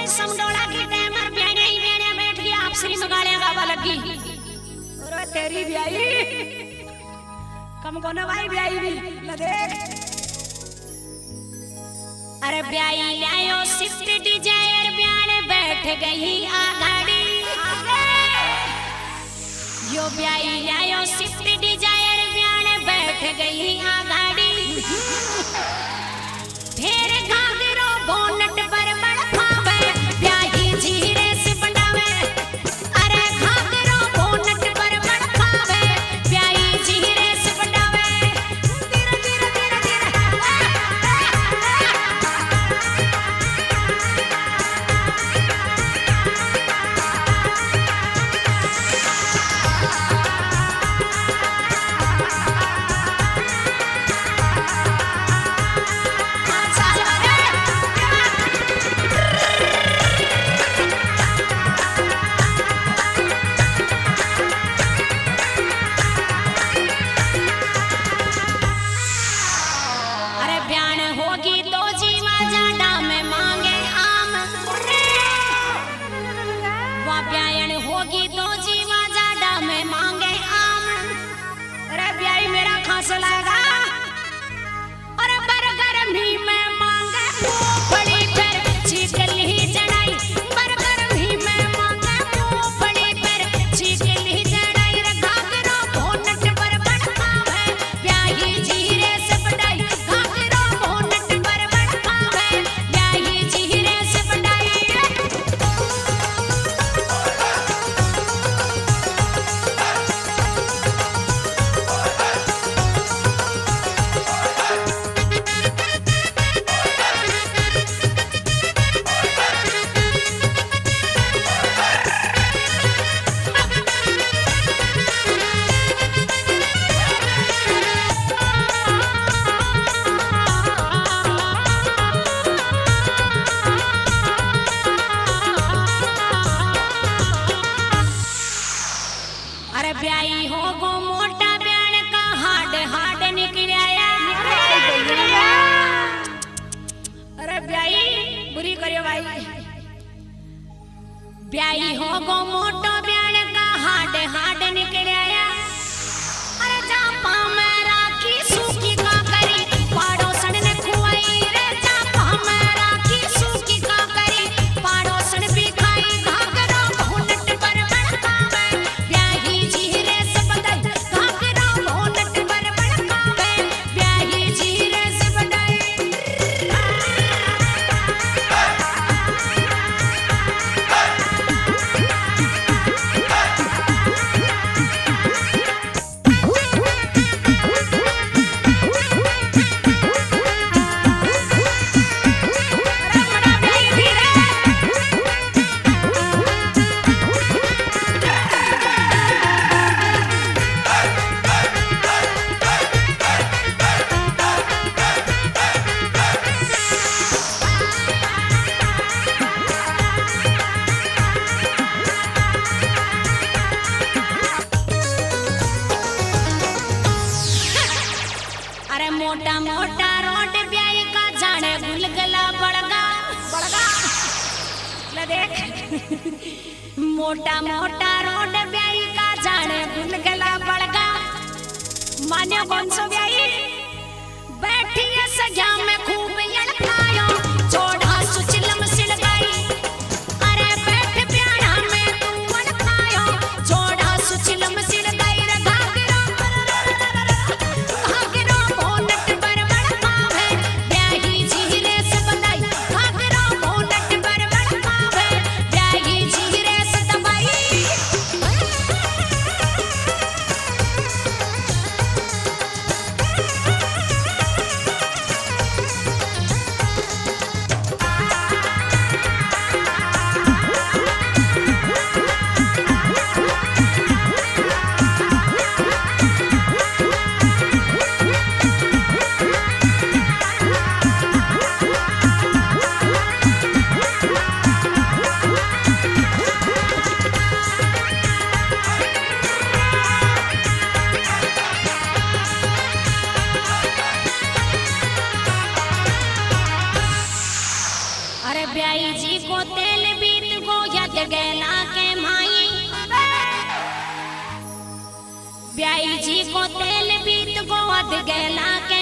समडोला की टेमर ब्याने ही ब्याने बैठ गई आपसरी मगाड़ियां गावा लगी और तेरी ब्याई कम को ना भाई ब्याई भी न देख अरे ब्याई लायो स्विफ्ट डिजायर ब्याने बैठ गई आगाड़ी यो ब्याई लायो स्विफ्ट डिजायर ब्याने बैठ गई आगाड़ी फिर घाघरो बोनट पर बड़खावे ब्याही जीरे से बनावे अरे घाघरो बोनट पर बड़खावे ब्याही जीरे से बनावे धीरे धीरे धीरे धीरे होगी तो जीवा जाडा में मांगे आम अरे ब्याई मेरा खांस लाएगा अरे बरगर भी मैं मांगे मूंगफली पर चीकली चढ़ाई बरगर भी मैं मांगे मूंगफली पर चीकली चढ़ाई रे घाघरो बोनट पर बड़खावे ब्याही जीरे से बढ़ाई घाघरो बोनट पर बड़खावे ब्याही जीरे से बढ़ाई ब्याई हो गो मोटा ब्याण का हाड हाड निकलाया अरे ब्याई बुरी करियो भाई ब्याई हो गो मोटो ब्याण का हाड हाड निकलाया अरे जापा में राखी सूखी का करी पाड़ोसन ने खुआई रे जापा में राखी सूखी का करी पाड़ोसन भी खाई घाघरो बोनट पर बड़खावे ब्याही जीरे से बढ़ाई घाघरो बोनट पर बड़खावे ब्याही जीरे से बढ़ाई अरे मोटा मोटा रोड ब्याई का जाने गुलगला बड़गा बड़गा ले देख मोटा मोटा रोड ब्याई का जाने गुलगला बड़गा मान्यो कौन सो ब्याई बैठी है सजा में खूब यड़कायो चोड़ा सुचलम सिलगाई अरे बैठ प्यारा में तू वड़कायो चोड़ा सुचलम सिलगाई रे घाघरो घाघरो बोनट पर बड़खावे ब्याही जीरे से बनाई घाघरो बोनट पर बड़खावे ब्याही जीरे से दबाई ब्याई जी को तेल गेला के माई ब्याई जी को तेल बीत गोद गेला के